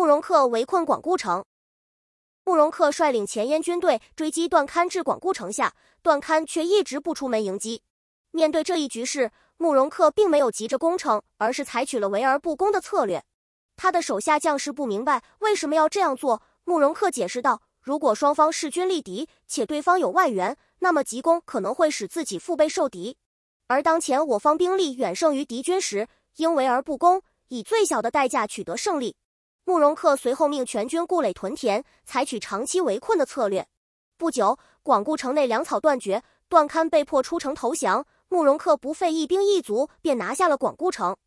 慕容恪围困广固城。慕容恪率领前燕军队追击段堪至广固城下，段堪却一直不出门迎击。面对这一局势，慕容恪并没有急着攻城，而是采取了围而不攻的策略。他的手下将士不明白为什么要这样做，慕容恪解释道，如果双方势均力敌，且对方有外援，那么急攻可能会使自己腹背受敌。而当前我方兵力远胜于敌军时，应围而不攻，以最小的代价取得胜利。慕容恪随后命全军固垒屯田，采取长期围困的策略。不久，广固城内粮草断绝，段堪被迫出城投降，慕容恪不费一兵一卒便拿下了广固城。